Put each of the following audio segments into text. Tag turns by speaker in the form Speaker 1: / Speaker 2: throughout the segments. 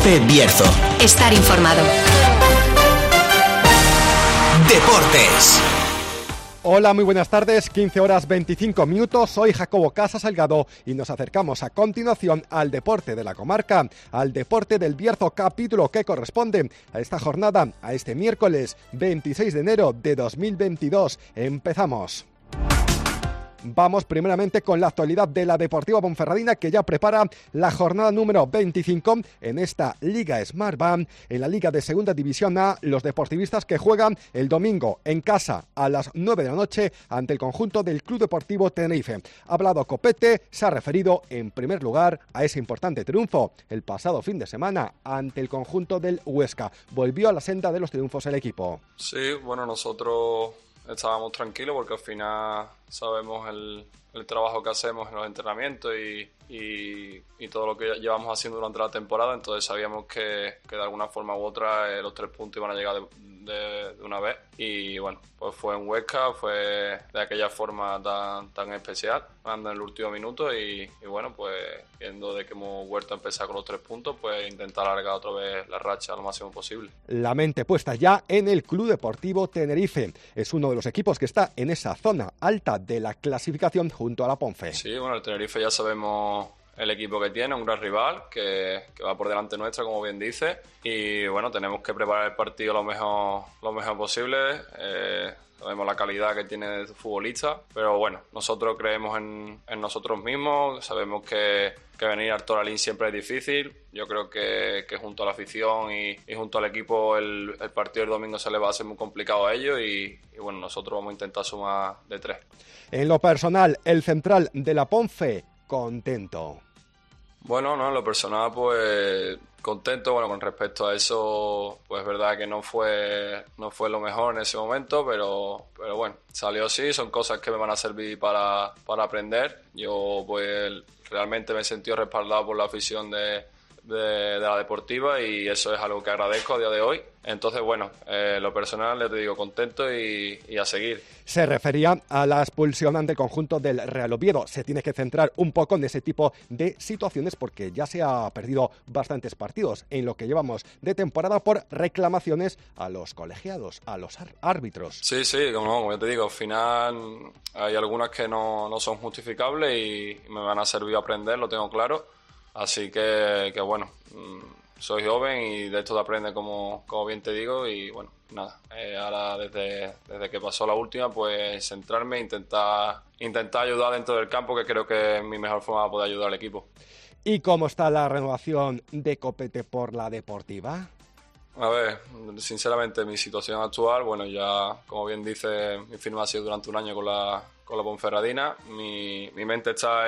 Speaker 1: Cope Bierzo.
Speaker 2: Estar informado.
Speaker 1: Deportes.
Speaker 3: Hola, muy buenas tardes, 15 horas 25 minutos, soy Jacobo Casas Salgado y nos acercamos a continuación al deporte de la comarca, al deporte del Bierzo, capítulo que corresponde a esta jornada, a este miércoles 26 de enero de 2022. Empezamos. Vamos primeramente con la actualidad de la Deportiva Ponferradina, que ya prepara la jornada número 25 en esta Liga Smartbank. En la Liga de Segunda División A, los deportivistas que juegan el domingo en casa a las 9 de la noche ante el conjunto del Club Deportivo Tenerife. Ha hablado Copete, se ha referido en primer lugar a ese importante triunfo el pasado fin de semana ante el conjunto del Huesca. Volvió a la senda de los triunfos el equipo.
Speaker 4: Sí, bueno, nosotros estábamos tranquilos porque al final sabemos el trabajo que hacemos en los entrenamientos y todo lo que llevamos haciendo durante la temporada, entonces sabíamos que de alguna forma u otra los 3 puntos iban a llegar de una vez y bueno, pues fue en Huesca, fue de aquella forma tan especial, ganando en el último minuto y bueno, pues viendo de que hemos vuelto a empezar con los 3 puntos, pues intentar alargar otra vez la racha lo máximo posible.
Speaker 3: La mente puesta ya en el Club Deportivo Tenerife, es uno de los equipos que está en esa zona alta de la clasificación junto a la Ponfe.
Speaker 4: Sí, bueno, el Tenerife ya sabemos el equipo que tiene, un gran rival que va por delante nuestra, como bien dice, y bueno, tenemos que preparar el partido lo mejor posible. Sabemos la calidad que tiene de futbolista, pero bueno, nosotros creemos en nosotros mismos, sabemos que venir al Toralín siempre es difícil. Yo creo que junto a la afición y junto al equipo el partido del domingo se le va a hacer muy complicado a ellos y bueno, nosotros vamos a intentar sumar de 3.
Speaker 3: En lo personal, el central de la Ponfe, contento.
Speaker 4: Bueno, no, en lo personal pues contento. Bueno, con respecto a eso, pues es verdad que no fue lo mejor en ese momento, pero bueno, salió así, son cosas que me van a servir para aprender. Yo pues realmente me he sentido respaldado por la afición de la Deportiva y eso es algo que agradezco a día de hoy. Entonces, bueno, lo personal, les digo, contento y a seguir.
Speaker 3: Se refería a la expulsión ante el conjunto del Real Oviedo. Se tiene que centrar un poco en ese tipo de situaciones porque ya se ha perdido bastantes partidos en lo que llevamos de temporada por reclamaciones a los colegiados, a los árbitros.
Speaker 4: Sí, como yo te digo, al final hay algunas que no son justificables y me van a servir a aprender, lo tengo claro. Así que bueno, soy joven y de esto te aprende como bien te digo y bueno, nada, ahora desde que pasó la última, pues centrarme e intentar ayudar dentro del campo, que creo que es mi mejor forma de poder ayudar al equipo.
Speaker 3: ¿Y cómo está la renovación de Copete por la Deportiva?
Speaker 4: A ver, sinceramente mi situación actual, bueno, ya como bien dice, mi firma ha sido durante un año con la Ponferradina. Mi mente está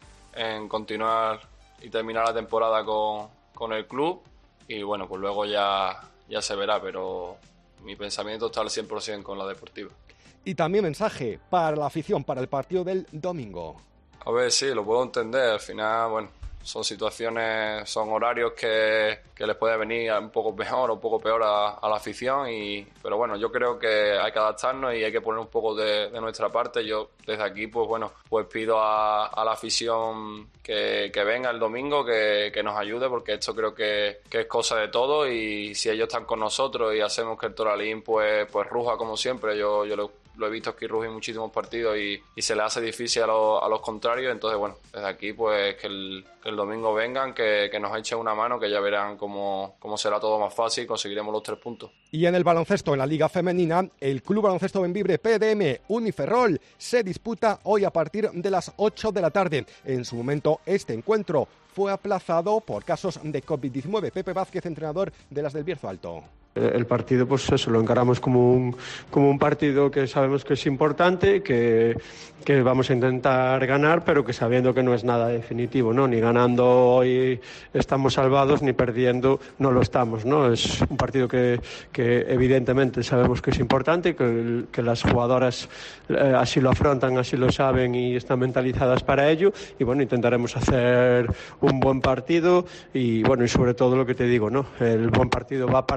Speaker 4: en continuar y terminar la temporada con el club y bueno, pues luego ya se verá, pero mi pensamiento está al 100% con la Deportiva.
Speaker 3: Y también mensaje para la afición, para el partido del domingo.
Speaker 4: A ver, sí, lo puedo entender, al final, bueno, son situaciones, son horarios que les puede venir un poco mejor o un poco peor a la afición, pero bueno, yo creo que hay que adaptarnos y hay que poner un poco de nuestra parte. Yo desde aquí, pues bueno, pues pido a la afición que venga el domingo, que nos ayude, porque esto creo que es cosa de todo y si ellos están con nosotros y hacemos que el Toralín pues ruja como siempre, yo lo he visto aquí rugir muchísimos partidos y se le hace difícil a los contrarios, entonces bueno, desde aquí pues que el domingo vengan, que nos echen una mano, que ya verán cómo será todo más fácil, conseguiremos los 3 puntos.
Speaker 3: Y en el baloncesto, en la Liga Femenina, el Club Baloncesto Bembibre PDM Uniferrol se disputa hoy a partir de las 8 de la tarde. En su momento, este encuentro fue aplazado por casos de COVID-19. Pepe Vázquez, entrenador de las del Bierzo Alto.
Speaker 5: El partido, pues eso, lo encaramos como un partido que sabemos que es importante, que vamos a intentar ganar, pero que sabiendo que no es nada definitivo, ¿no? Ni ganando hoy estamos salvados, ni perdiendo no lo estamos, ¿no? Es un partido que evidentemente sabemos que es importante, que las jugadoras así lo afrontan, así lo saben y están mentalizadas para ello, y bueno, intentaremos hacer un buen partido y bueno, y sobre todo lo que te digo, ¿no? El buen partido va a partir de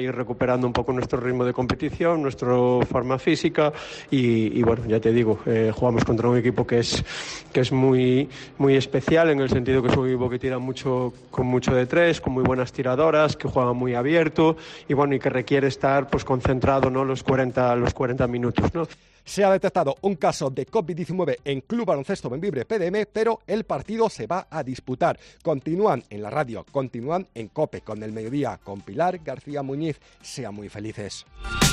Speaker 5: ir recuperando un poco nuestro ritmo de competición, nuestra forma física y bueno, ya te digo, jugamos contra un equipo que es muy, muy especial, en el sentido que es un equipo que tira mucho, con mucho de tres, con muy buenas tiradoras, que juega muy abierto y bueno, y que requiere estar pues concentrado, ¿no?, los 40 minutos, ¿no?
Speaker 3: Se ha detectado un caso de COVID-19 en Club Baloncesto Bembibre PDM, pero el partido se va a disputar. Continúan en la radio, continúan en COPE, con El Mediodía, con Pilar García Muñiz. Sean muy felices.